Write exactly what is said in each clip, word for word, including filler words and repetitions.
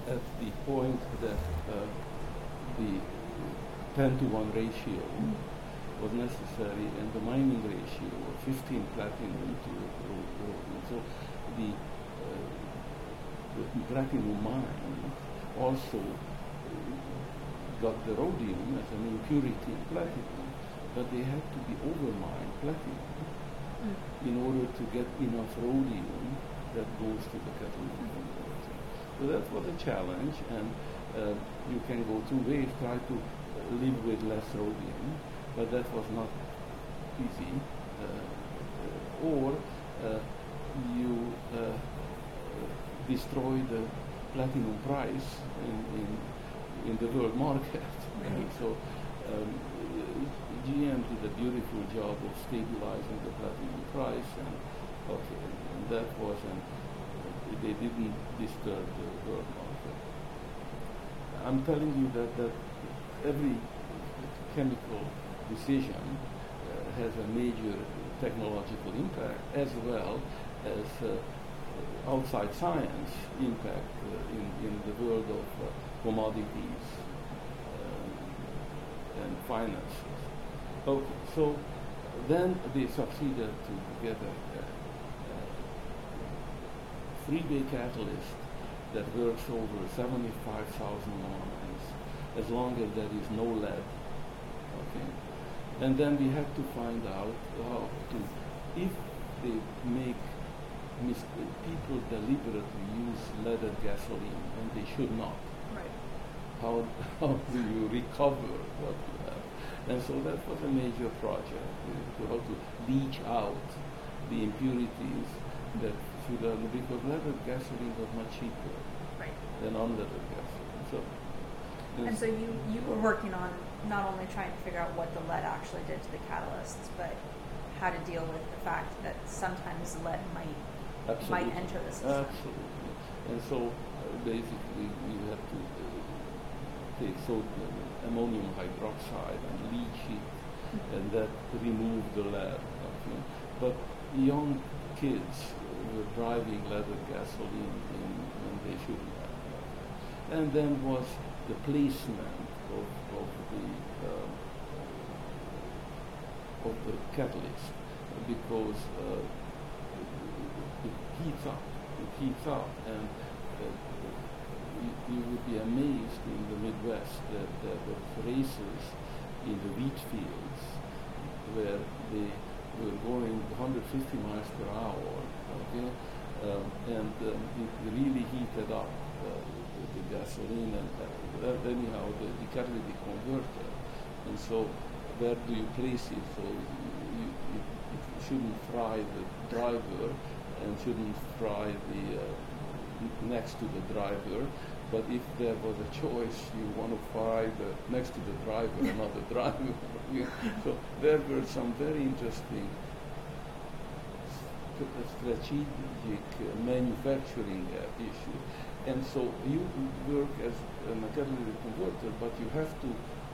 at the point that uh, the ten to one ratio was necessary and the mining ratio of fifteen platinum to rhodium. So the, uh, the platinum mine also got the rhodium as an impurity in platinum, but they had to be overmined platinum mm. in order to get enough rhodium that goes to the catalytic converter. So that was a challenge, and uh, you can go two ways, try to live with less rhodium, but that was not easy. Uh, or uh, you uh, destroy the platinum price in, in, in the world market. Right. So um, G M did a beautiful job of stabilizing the platinum price, and okay, and that was, and they didn't disturb the world market. I'm telling you that, that every chemical decision uh, has a major technological impact, as well as uh, outside science impact uh, in, in the world of uh, commodities uh, and finances. Okay, so then they succeeded to get a, a, a three-day catalyst that works over seventy-five thousand lines, as long as there is no lead. Okay, and then we have to find out how to, if they make mis- people deliberately use leaded gasoline and they should not. Right. How how do you recover what you have? And so that was a major project, uh, to how to leach out the impurities that should have, because leaded gasoline was much cheaper right. than unleaded gasoline. So, and so you, you were working on not only trying to figure out what the lead actually did to the catalysts, but how to deal with the fact that sometimes lead might absolutely. might enter the system. Absolutely. And so uh, basically you have to uh, take sodium, ammonium hydroxide and leach it, mm-hmm. and that remove the lead. Okay? But young kids were driving leaded gasoline in, when they shouldn't have. And then was the placement of, of the uh, of the catalyst, because uh, it, it heats up, it heats up, and uh, you, you would be amazed in the Midwest that there were races in the wheat fields where they were going one hundred fifty miles per hour, okay, um, and um, it really heated up uh, the, the gasoline, and uh, anyhow the, the catalytic converter, and so where do you place it? So you, you, it shouldn't fry the driver and shouldn't fry the uh, next to the driver. But if there was a choice, you want to fry the next to the driver and not the driver. So there were some very interesting strategic uh, manufacturing uh, issues. And so you work as a catalytic converter, but you have to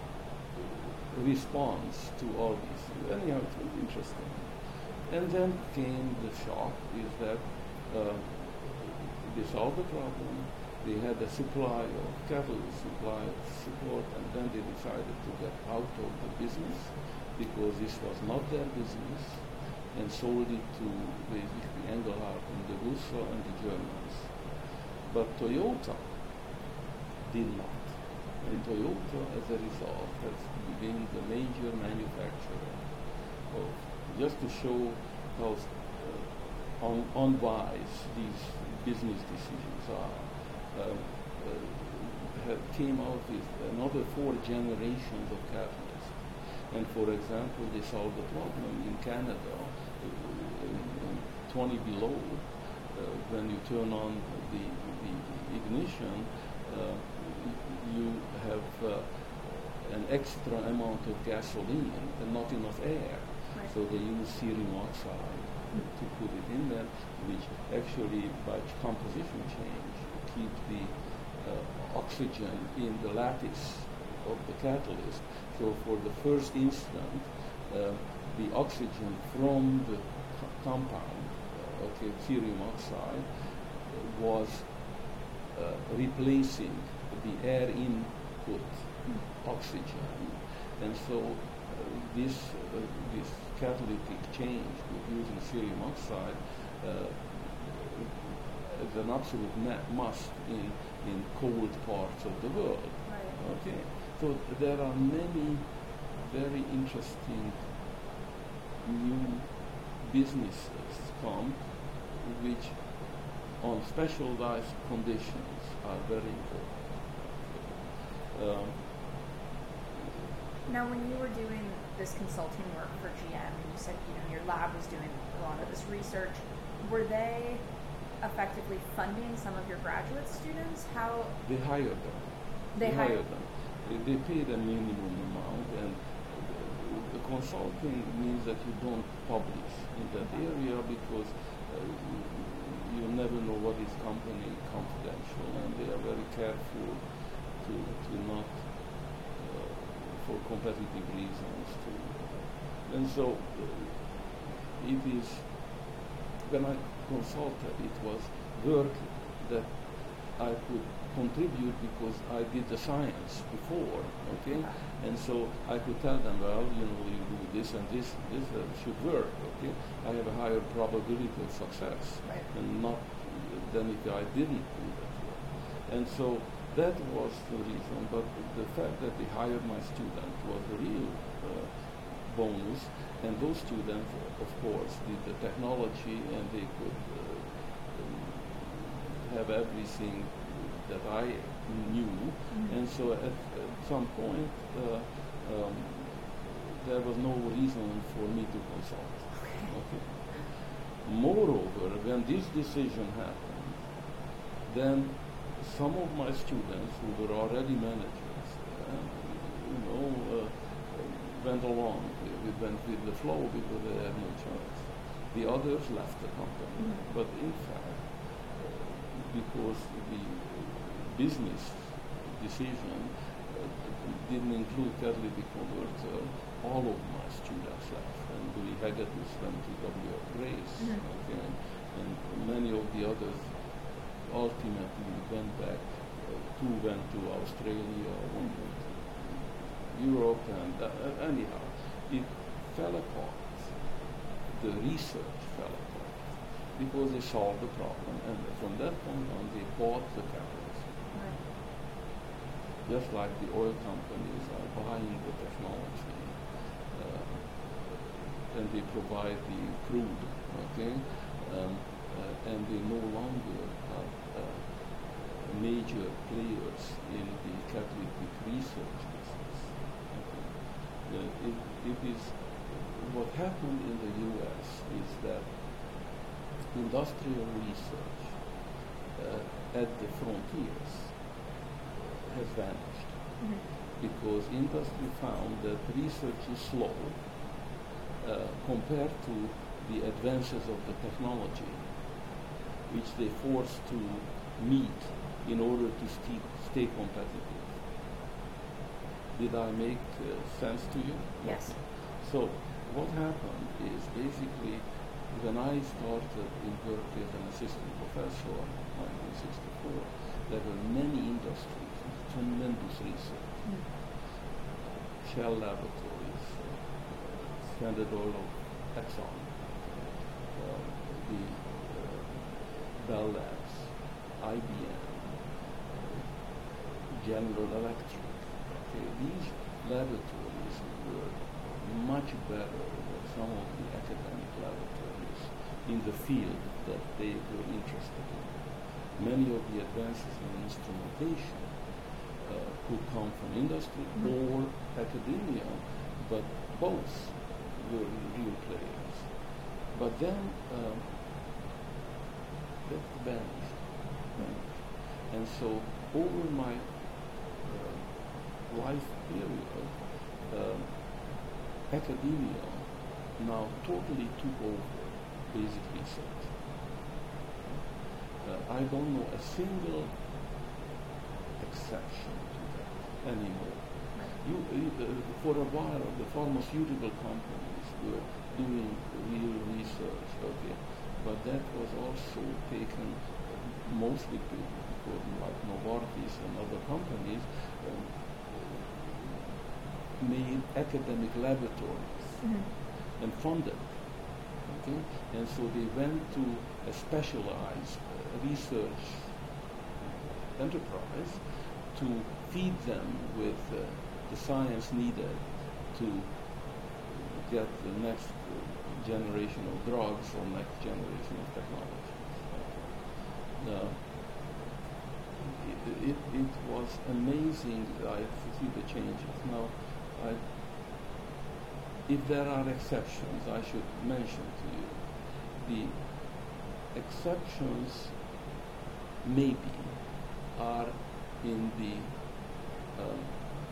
respond to all these things. Anyhow, it was interesting. And then came the shock, is that uh, they solved the problem. They had a supply of catalyst, supply of support, and then they decided to get out of the business because this was not their business, and sold it to basically Engelhard and the Russo and the Germans. But Toyota did not. And Toyota, as a result, has been the major manufacturer of, just to show how uh, un- unwise these business decisions are. Uh, uh, have came out with another four generations of catalysts. And for example, they solved the problem in Canada, uh, in, in twenty below, uh, when you turn on the, the, the ignition, uh, you have uh, an extra amount of gasoline and not enough air. Right. So they use cerium oxide to put it in there, which actually by composition change keep the uh, oxygen in the lattice of the catalyst. So for the first instant, uh, the oxygen from the co- compound, uh, okay, cerium oxide, uh, was uh, replacing the air input oxygen. And so uh, this, uh, this catalytic change with using cerium oxide uh, is an absolute ma- must in, in cold parts of the world. Right. Okay, so there are many very interesting new businesses come, which on specialized conditions are very important. Um, Now, when you were doing this consulting work for G M, you said you know your lab was doing a lot of this research. Were they effectively funding some of your graduate students? How they hire them. They hire- hire them. They, they pay the minimum amount, and uh, the consulting means that you don't publish in that area because uh, you, you never know what is company confidential, and they are very careful to to not uh, for competitive reasons. To, and so uh, it is when I consulted, it was work that I could contribute because I did the science before, okay? And so I could tell them, well, you know, you do this and this and this uh, should work, okay? I have a higher probability of success, Right. and not than if I didn't do that work. And so that was the reason, but the fact that they hired my student was a real uh, bonus, and those students, of course, did the technology, and they could uh, um, have everything that I knew, Mm-hmm. and so at, at some point uh, um, there was no reason for me to consult. Okay. Moreover, when this decision happened, then some of my students who were already managers, uh, you know, uh, went along. We went with the flow because they had no choice. The others left the company, Mm-hmm. but in fact, uh, because the business decision uh, didn't include catalytic converter, all of my students left, and Louis Hagedus went to W F Grace, Mhm. okay, and many of the others ultimately went back. Uh, two went to Australia, one went to Europe, and uh, anyhow, it fell apart. The research fell apart because they solved the problem, and from that point on, they bought the catalyst. Right. Just like the oil companies are buying the technology, uh, and they provide the crude, okay, um, uh, and they no longer are uh, major players in the catalytic research business. Okay. Uh, it, it is what happened in the U S is that industrial research uh, at the frontiers has vanished Mm-hmm. because industry found that research is slow uh, compared to the advances of the technology, which they forced to meet in order to st- stay competitive. Did I make uh, sense to you? Yes. So what happened is basically when I started in Berkeley as an assistant professor in nineteen sixty-four, there were many industries, tremendous research. Mm-hmm. Shell Laboratories, uh, Standard Oil of Exxon, uh, the uh, Bell Labs, I B M, General Electric. Okay, these laboratories were much better than some of the academic laboratories in the field that they were interested in. Many of the advances in instrumentation uh, could come from industry Mm-hmm. or academia, but both were real players. But then um, that vanished, vanished. And so over my uh, life period, uh, academia now totally took over basic research. Uh, I don't know a single exception to that anymore. You, you, uh, for a while, the pharmaceutical companies were doing real research, okay, but that was also taken mostly to for like Novartis and other companies, um, made academic laboratories Mm-hmm. and funded. Okay? And so they went to a specialized uh, research enterprise to feed them with uh, the science needed to get the next uh, generation of drugs or next generation of technology. Uh, it, it, it was amazing uh, to see the changes. Now, I, if there are exceptions, I should mention to you the exceptions maybe are in the um,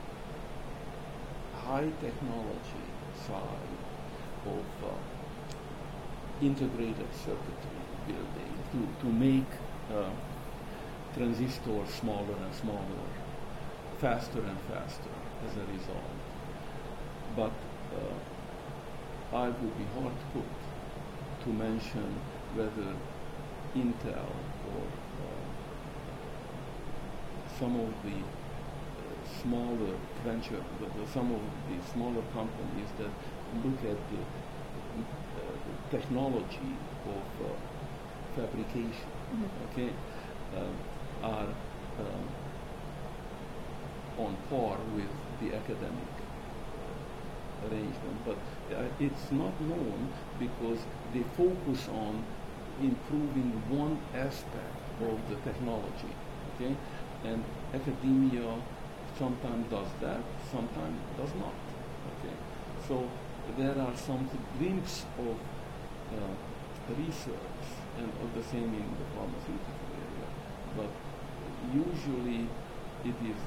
high technology side of uh, integrated circuitry building to, to make uh, transistors smaller and smaller, faster and faster as a result. But uh, I would be hard put to mention whether Intel or uh, some of the uh, smaller venture, the, the, some of the smaller companies that look at the, uh, the technology of uh, fabrication, mm-hmm. okay, uh, are um, on par with the academic arrangement, but uh, it's not known because they focus on improving one aspect of the technology, okay? And academia sometimes does that, sometimes does not, okay? So there are some glimpses of uh, research and of the same in the pharmaceutical area, but usually it is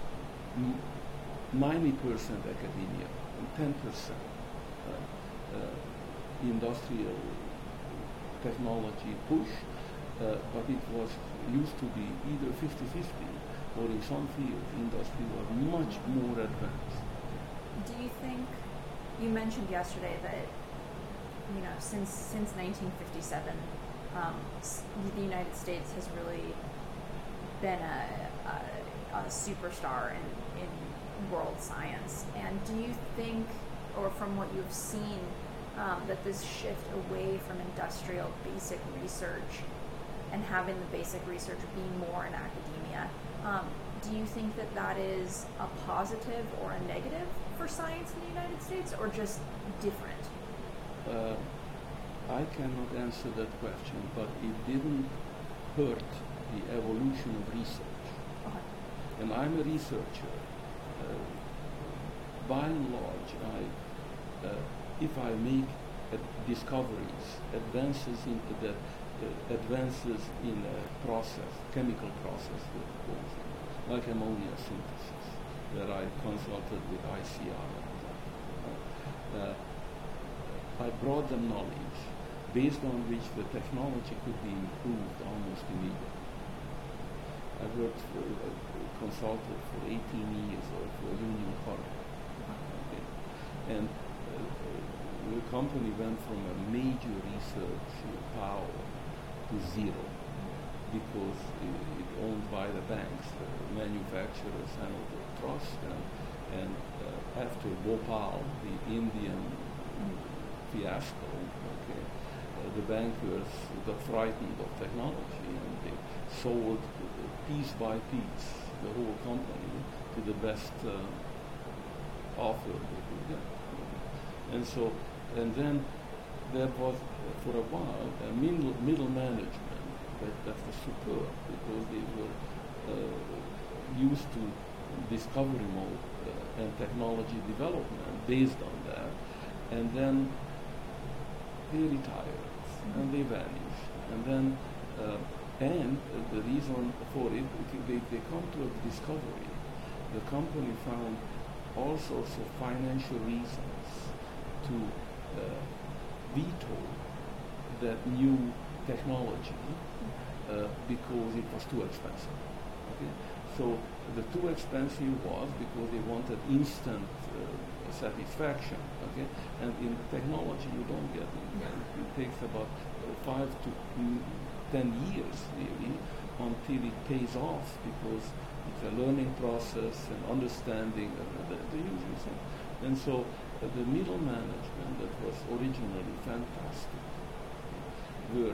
ninety percent academia and ten percent uh, uh, industrial technology push, uh, but it was used to be either fifty-fifty or in some fields industry was much more advanced. Do you think, you mentioned yesterday that, you know, since since nineteen fifty-seven, um, the United States has really been a, a, a superstar in, in world science. And do you think, or from what you've seen, um, that this shift away from industrial basic research and having the basic research be more in academia, um, do you think that that is a positive or a negative for science in the United States, or just different? Uh, I cannot answer that question, but it didn't hurt the evolution of research. Okay. And I'm a researcher. Uh, by and large, I, uh, if I make uh, discoveries, advances into the uh, advances in a process, chemical process, like ammonia synthesis, where I consulted with I C R. Uh, I brought them knowledge based on which the technology could be improved almost immediately. I worked for, uh, consulted for eighteen years or for Union Carbide. Okay. And uh, the company went from a major research power to zero because it, it owned by the banks, the manufacturers handled the trust, and, and uh, after Bhopal, the Indian fiasco, okay, uh, the bankers got frightened of technology and they sold piece by piece the whole company to the best uh, offer they could get. And so, and then there was, uh, for a while, a middle, middle management that, that was superb because they were uh, used to discovery mode uh, and technology development based on that. And then they retired and they vanished. And then, uh, and uh, the reason for it, they, they come to a discovery. The company found all sorts of financial reasons to uh, veto that new technology uh, because it was too expensive. Okay? So the too expensive was because they wanted instant uh, satisfaction. Okay, and in technology you don't get it. It takes about uh, five to mm, ten years really until it pays off, because it's a learning process and understanding uh, the, the usual thing. And so uh, the middle management that was originally fantastic were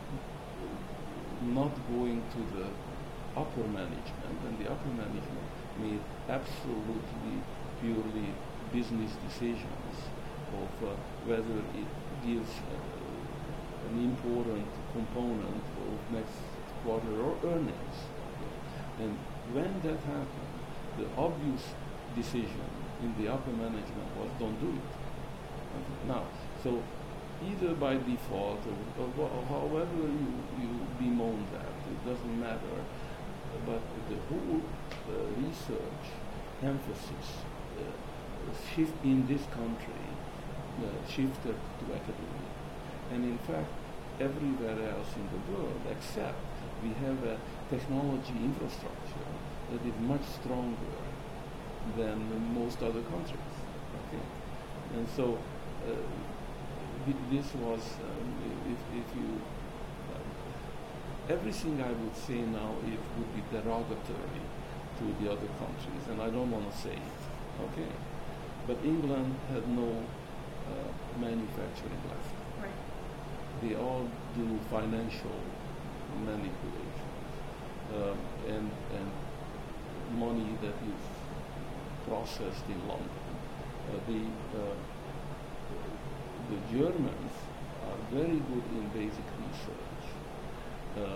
not going to the upper management, and the upper management made absolutely purely business decisions of uh, whether it gives uh, an important component of next quarter or earnings. And when that happened, the obvious decision in the upper management was don't do it. Okay. Now, so either by default or, or, or however you, you bemoan that, it doesn't matter, but the whole uh, research emphasis uh, shift in this country uh, shifted to academia. And in fact, everywhere else in the world, except we have a technology infrastructure that is much stronger than most other countries. Okay, and so uh, th- this was, um, if, if you, uh, everything I would say now it would be derogatory to the other countries, and I don't want to say it. Okay, but England had no uh, manufacturing left. Right. They all do financial manipulation um, and and money that is processed in London. Uh, the uh, the Germans are very good in basic research, uh,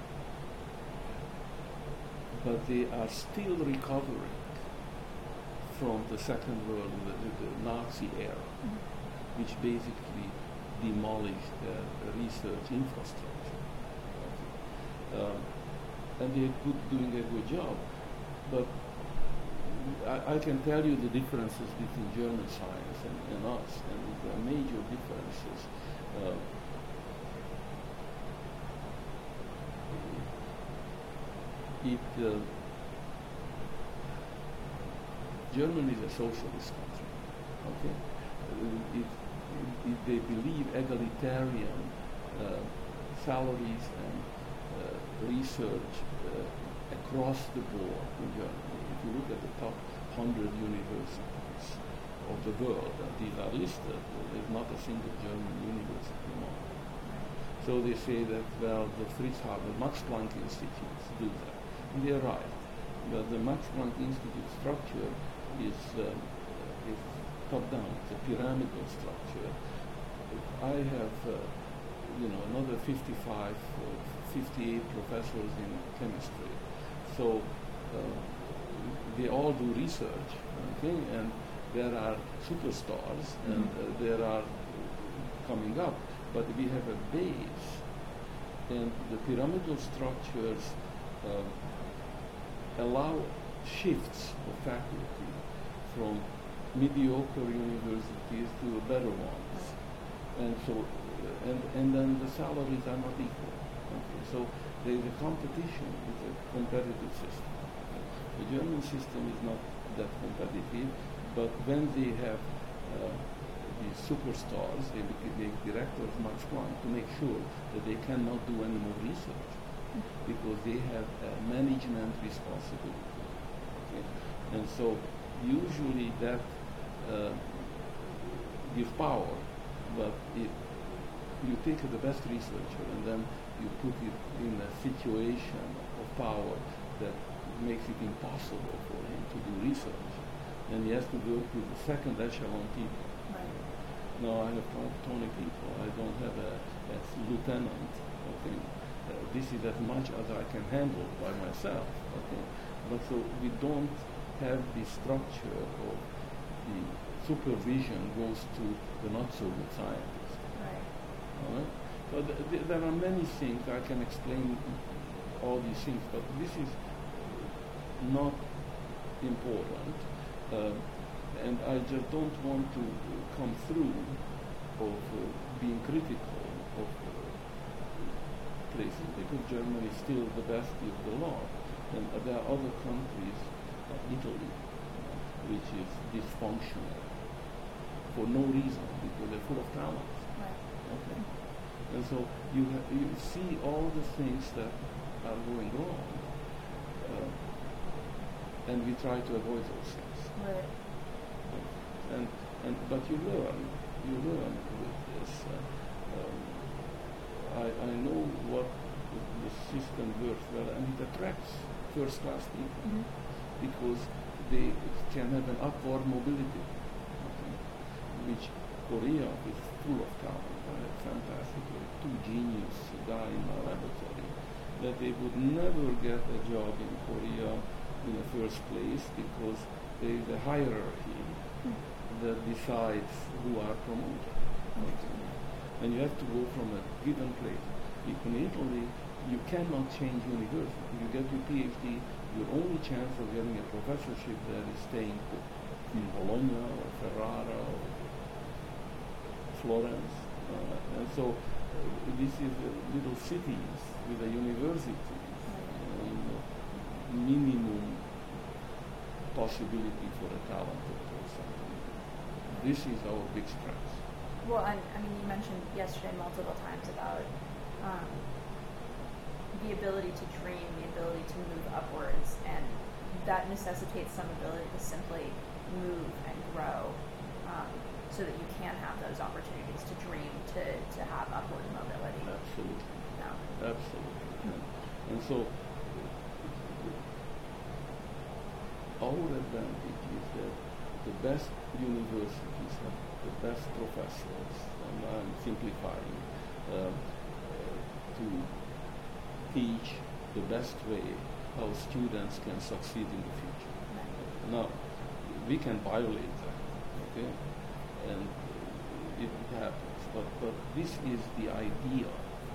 but they are still recovering from the Second World, the, the, the Nazi era, mm-hmm. which basically demolished their research infrastructure. Um, and they're good, doing a good job, but I, I can tell you the differences between German science and, and us, and there are major differences. Uh, it uh, Germany is a socialist country. Okay, uh, it, it, they believe egalitarian uh, salaries and uh, research uh, across the board in Germany. If you look at the top one hundred universities of the world, and these are listed, there's not a single German university more. So they say that, well, the Fritz Haber, Max Planck Institutes do that. And they're right. But the Max Planck Institute structure is, uh, is top-down. It's a pyramidal structure. I have, uh, you know, another fifty-five, or fifty-eight professors in chemistry. So uh, they all do research, okay? And there are superstars, mm-hmm. and uh, there are coming up. But we have a base, and the pyramidal structures uh, allow shifts of faculty from mediocre universities to better ones, and so uh, and and then the salaries are not equal. Okay, so there is a competition. It's a competitive system. Okay. The German system is not that competitive, but when they have uh, these superstars, they make directors Max Planck to make sure that they cannot do any more research because they have a management responsibility. Okay? And so usually that uh, gives power, but if you take the best researcher and then you put it in a situation of power that makes it impossible for him to do research, and he has to work with the second echelon people. Right. No, I have twenty people. I don't have a, a lieutenant. Okay, uh, this is as much as I can handle by myself. Okay, but so we don't have the structure of the supervision goes to the not so good scientists. Right. All right. But th- th- there are many things I can explain all these things, but this is not important. Uh, And I just don't want to uh, come through of uh, being critical of uh, places because Germany is still the best of the lot. And uh, there are other countries, uh, Italy, which is dysfunctional for no reason because they're full of talent. Right. Okay. And so you ha- you see all the things that are going wrong. Uh, and we try to avoid those things. Right. And, and, but you learn, you learn with this. Uh, um, I, I know what the, the system works well, and it attracts first-class people Mm-hmm. because they can have an upward mobility, okay, which Korea is full of talent. I had fantastic, like, two genius guy in my laboratory, that they would never get a job in Korea in the first place because there is a hierarchy Mm. that decides who are promoted. Okay. And you have to go from a given place. In Italy, you cannot change university. You get your PhD, your only chance of getting a professorship there is staying put in Bologna or Ferrara or Florence. Uh, and so uh, this is uh, little cities with a university and uh, minimum possibility for a talented person. This is our big strength. Well, and I mean, you mentioned yesterday multiple times about um, the ability to dream, the ability to move upwards, and that necessitates some ability to simply move and grow, um, so that you can have those opportunities to dream, to, to have upward mobility. Absolutely. No. Absolutely. And, and so our advantage is that the best universities have the best professors, and I'm simplifying, uh, to teach the best way how students can succeed in the future. Now, we can violate that, okay, and it happens, but, but this is the idea.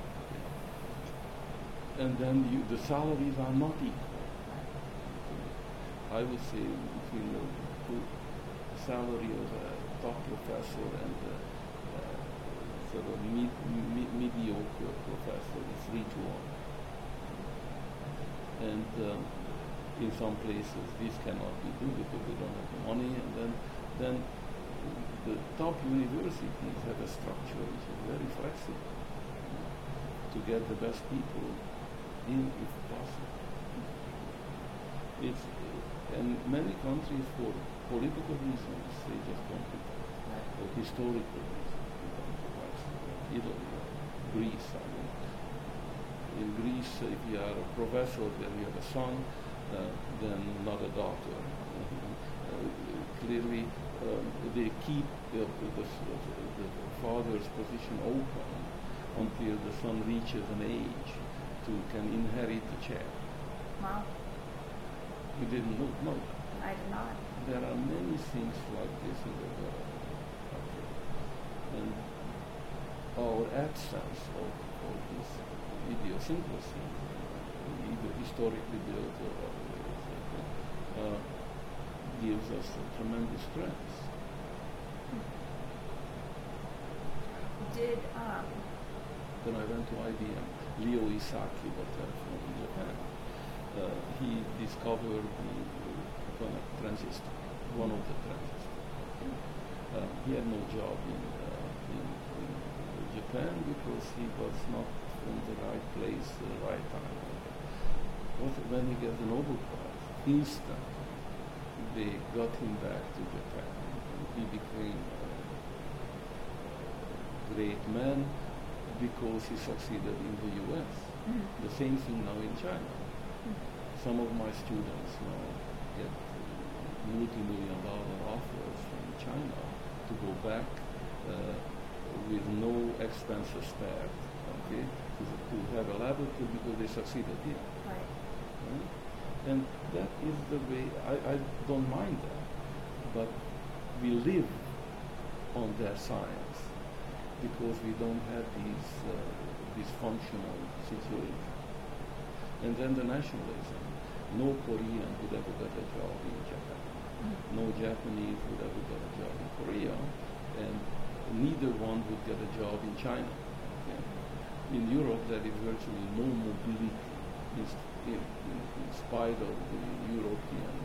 And then you, the salaries are not equal. I would say between the, the salary of a top professor and the uh, sort of mid, mid, mediocre professor is three to one. And um, in some places this cannot be done because they don't have the money. And then, then the top universities have a structure which is very flexible to get the best people in if possible. It's And many countries, for political reasons, they just don't do that. For historical reasons, they don't do that. Italy, Greece, I mean. In Greece, if you are a professor, then you have a son, uh, then not a daughter. Uh, clearly, um, they keep the, the, the, the father's position open until the son reaches an age to can inherit the chair. Wow. You didn't know, know that. I did not. There are many things like this in the world. Okay. And our absence of, of this idiosyncrasy, either historically built or otherwise, uh, gives us a tremendous strength. Did, um... Then I went to I B M. Leo Isaki was there from Japan. Uh, he discovered the uh, transistor, one of the transistors. Uh, he had no job in, uh, in, in Japan because he was not in the right place at the right time. But when he got the Nobel Prize, instantly they got him back to Japan. And he became a great man because he succeeded in the U S. Mm-hmm. The same thing now in China. Some of my students now get multi-million dollar offers from China to go back uh, with no expenses spared, okay, to, to have a laboratory because they succeeded here. Right. Right? And that is the way, I, I don't mind that, but we live on their science because we don't have these uh, dysfunctional situations. And then the nationalism. No Korean would ever get a job in Japan. Mm-hmm. No Japanese would ever get a job in Korea. And neither one would get a job in China. Okay? In Europe, there is virtually no mobility in, in, in, in spite of the European,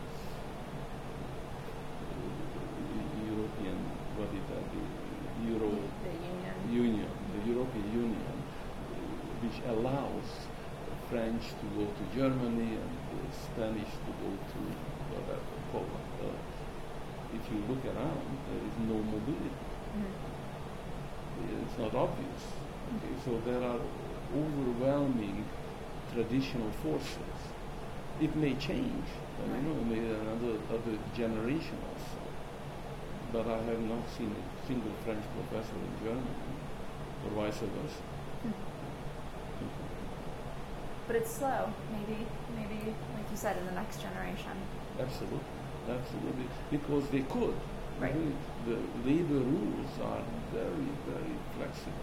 uh, European, what is that, the Euro the Union. Union, the European Union, which allows French to go Germany and the Spanish to go to whatever, Poland. Uh, if you look around, there is no mobility. Mm-hmm. It's not obvious. Okay, so there are overwhelming traditional forces. It may change, uh, you know, maybe another other generation also. But I have not seen a single French professor in Germany, or vice versa. Hmm. Mm-hmm. But it's slow. Maybe, maybe, like you said, in the next generation. Absolutely, absolutely, because they could. Right. I mean, the labor rules are very, very flexible.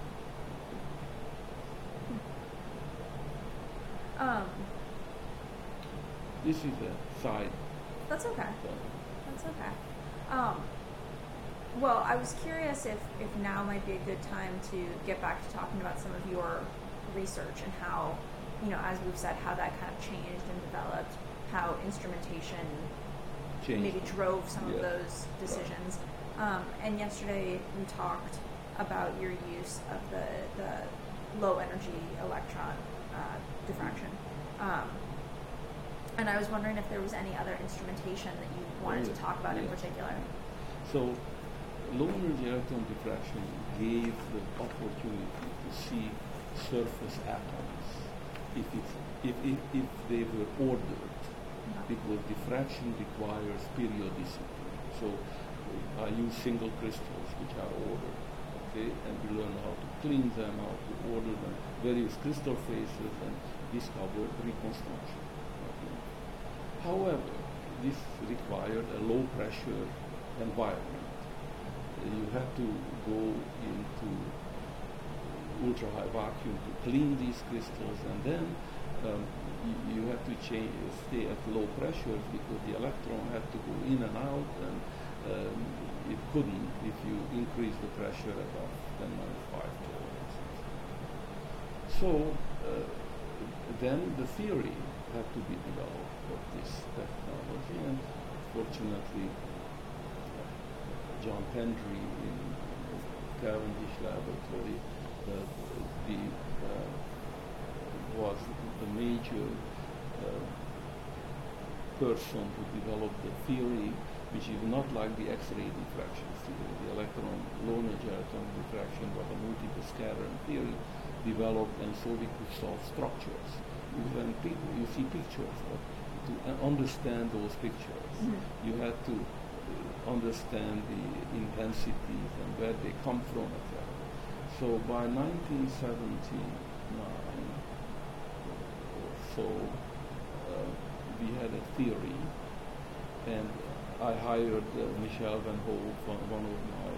Um, this is a side. That's okay. Uh, That's okay. Um, well, I was curious if, if now might be a good time to get back to talking about some of your research and how, you know, as we've said, how that kind of changed and developed, how instrumentation Changed. maybe drove some Yeah. of those decisions. Right. Um, and yesterday we talked about your use of the, the low energy electron uh, diffraction. Um, and I was wondering if there was any other instrumentation that you wanted oh, yeah. to talk about yeah. in particular. So, low energy electron diffraction gave the opportunity to see surface atoms if, it's, if, if, if they were ordered, uh-huh. because diffraction requires periodicity. So, uh, I use single crystals which are ordered, okay, and we learn how to clean them, how to order them, various crystal phases, and discover reconstruction. Okay. However, this required a low pressure environment. Uh, you have to go into ultra high vacuum to clean these crystals, and then um, you, you have to change, stay at low pressures because the electron had to go in and out, and um, it couldn't if you increase the pressure above ten minus five tolerance. So uh, then the theory had to be developed of this technology, and fortunately John Pendry in the Cavendish laboratory uh, the, uh, was the major uh, person who developed the theory, which is not like the X-ray diffraction theory. The electron, low energy electron diffraction, but a multiple scattering theory developed, and so we could solve structures. When people, you see pictures, of, to uh, understand those pictures, mm-hmm. you had to uh, understand the intensities and where they come from, et cetera. So by nineteen seventy-nine or so, uh, we had a theory, and I hired uh, Michel Van Hove, one, one of my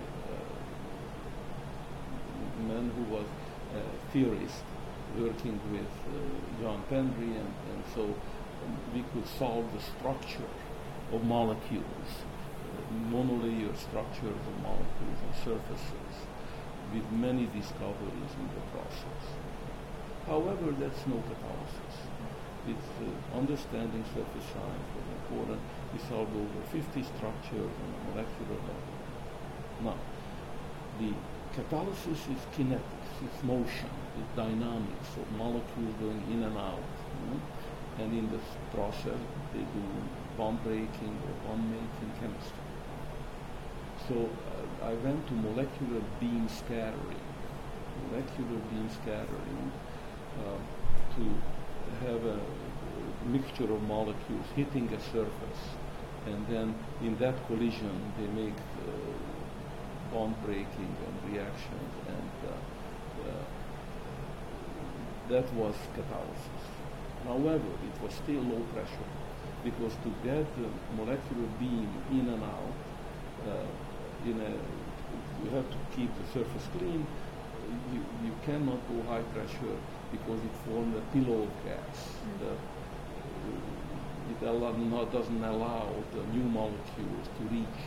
uh, men who was a theorist, working with uh, John Pendry, and, and so um, we could solve the structure of molecules, uh, monolayer structures of molecules and surfaces, with many discoveries in the process. However, that's no catalysis. It's uh, understanding surface science was important. We solved over fifty structures on a molecular level. Now, the catalysis is kinetics, it's motion, it's dynamics of molecules going in and out. You know? And in this process, they do bond breaking or bond making chemistry. So uh, I went to molecular beam scattering, molecular beam scattering uh, to have a mixture of molecules hitting a surface, and then in that collision they make uh, bond breaking and reactions, and uh, uh, that was catalysis. However, it was still low pressure, because to get the molecular beam in and out, uh, in a, you have to keep the surface clean. You, you cannot go high pressure because it forms a pillow of gas. Mm-hmm. The, it allow, not, doesn't allow the new molecules to reach.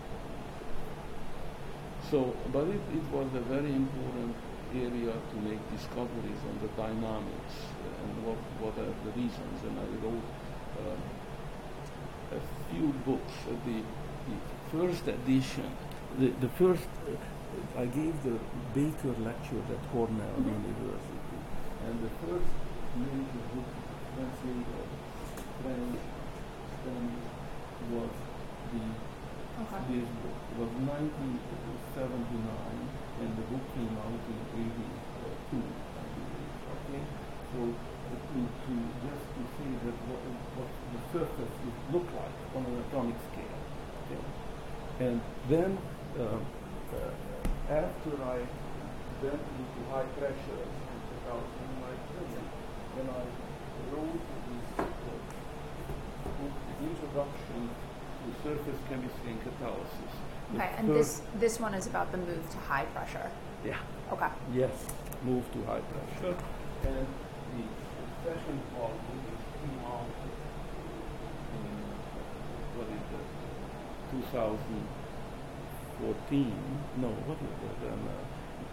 So, but it, it was a very important area to make discoveries on the dynamics and what, what are the reasons. And I wrote um, a few books. Uh, the, the first edition, the, the first, uh, I gave the Baker lecture at Cornell mm-hmm. University, and the first major book translator, French, Spanish, was the Okay. this book. It was nineteen seventy-nine, and the book came out in eighty-two, I believe. Okay, so uh, to, to just to say that what, what the surface would look like on an atomic scale. Okay, and then uh, uh, after I went into high pressure in two thousand, like when I wrote this uh, book, Introduction to Surface Chemistry and Catalysis. The Okay, and third- this this one is about the move to high pressure. Yeah. Okay. Yes, move to high pressure. And the second volume is came out in, what is it, two thousand fourteen. No, what is it? And, uh,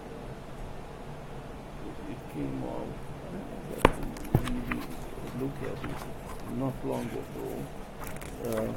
it, it came out, uh, really look at it, not long ago. Uh,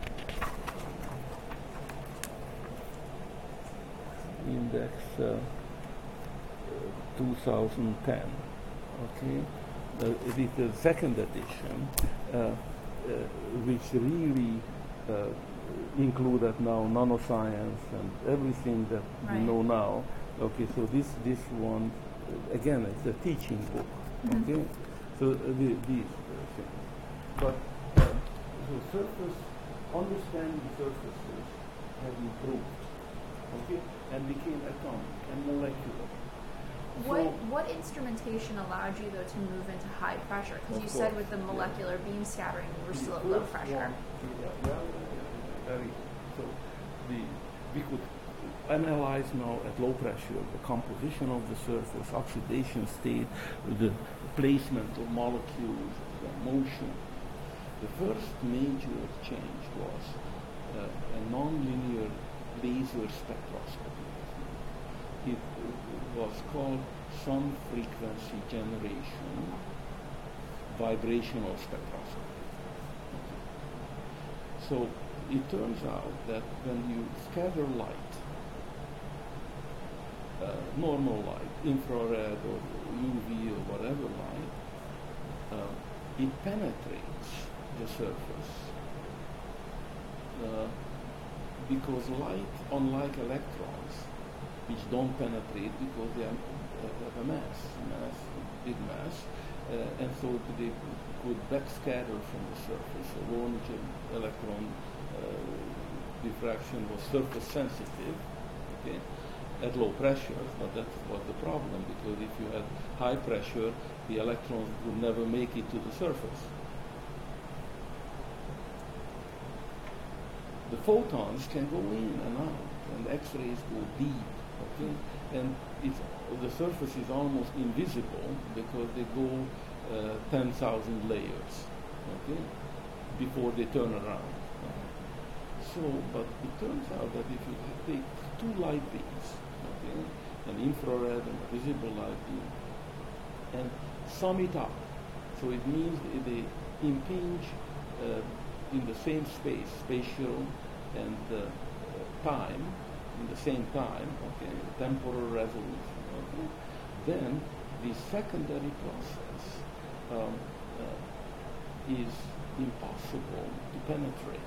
index uh, two thousand ten, okay? Uh, it is the second edition, uh, uh, which really uh, included now nanoscience and everything that we Right. know now. Okay, so this this one, uh, again, it's a teaching book, Mhm. okay? So uh, the, these uh, things. But uh, the surface, understanding surfaces have improved, okay, and became atomic and molecular. What So- what instrumentation allowed you though to move into high pressure? Because Of you said course, with the yeah. molecular beam scattering you were The still at low first pressure. one, yeah, yeah, yeah, very good. So the we could analyze now at low pressure the composition of the surface, oxidation state, the placement of molecules, the motion. The first major change was uh, a nonlinear laser spectroscopy. It uh, was called sun frequency generation vibrational spectroscopy. So it turns out that when you scatter light, uh, normal light, infrared or U V or whatever light, uh, it penetrates the surface uh, because light, unlike electrons, which don't penetrate because they are, uh, have a mass, mass, big mass, uh, and so they could backscatter from the surface. So Lorentz electron uh, diffraction was surface sensitive, okay, at low pressure, but that was the problem because if you had high pressure, the electrons would never make it to the surface. The photons can go in and out, and X-rays go deep, okay? And it's, the surface is almost invisible because they go uh, ten thousand layers, okay, before they turn around. So, but it turns out that if you take two light beams, okay, an infrared and a visible light beam, and sum it up, so it means they impinge uh, in the same space, spatial and uh, time, in the same time, okay, temporal resolution, okay, then the secondary process um, uh, is impossible to penetrate.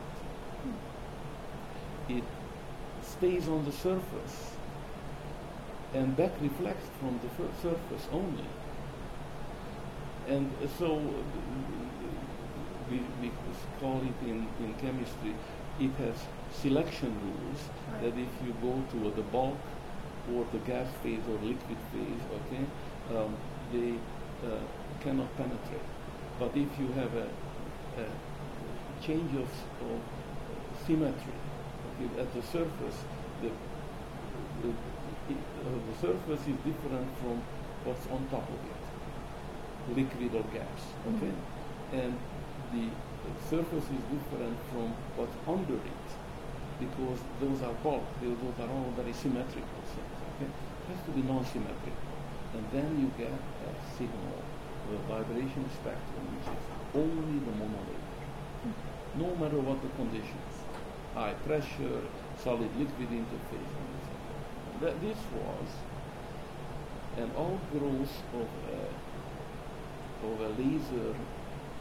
It stays on the surface and back reflects from the fir- surface only. And uh, so uh, we, we call it in, in chemistry, it has selection rules Right. that if you go to the bulk or the gas phase or liquid phase, okay, um, they uh, cannot penetrate. But if you have a, a change of, of symmetry, okay, at the surface, the, the, it, uh, the surface is different from what's on top of it, liquid or gas, okay? Mm-hmm. And the surface is different from what's under it, because those are bulk, those are all very symmetrical things, okay? It has to be non-symmetrical. And then you get a signal, the vibration spectrum, which is only the monolayer, no matter what the conditions, high pressure, solid liquid interface, and et cetera. That this was an outgrowth of a, of a laser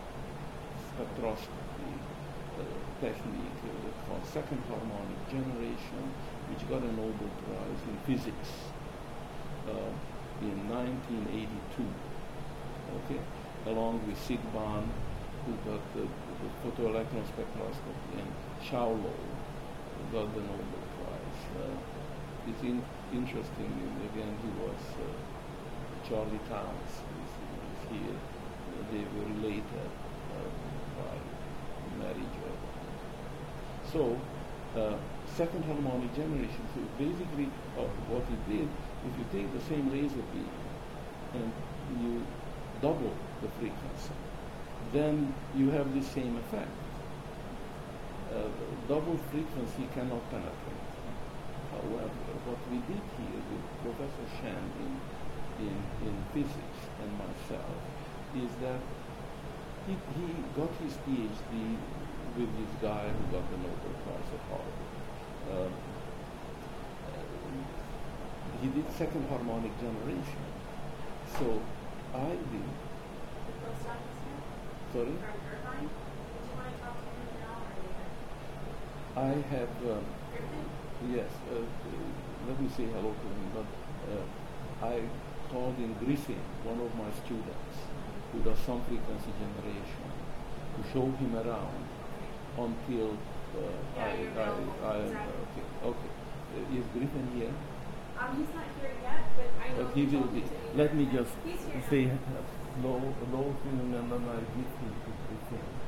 spectroscopy uh, technique uh, called second harmonic generation, which got a Nobel Prize in physics uh, in nineteen eighty-two. Okay, along with Sid Bond, who got the, the photoelectron spectroscopy, and Xiao Lou got the Nobel Prize. Uh, it's in, interesting, and again, he was uh, Charlie Towns is, is here. Uh, they were related uh, by marriage. Or so, uh, second harmonic generation. So basically, uh, what it did, if you take the same laser beam and you double the frequency, then you have the same effect. Uh, double frequency cannot penetrate. However, what we did here with Professor Shen in, in, in physics and myself is that he, he got his PhD with this guy who got the Nobel Prize at Harvard. Uh, he did second harmonic generation. So I did. Sorry? I have, um, yes, uh, let me say hello to him, but uh, I called in Griffin, one of my students, who does some frequency generation, to show him around until uh, yeah, I, I, I, exactly. okay, okay. Uh, is Griffin here? Um, he's not here yet, but I know But he will be. Let me just He's here. say hello, hello to him, and then I give him to Griffin.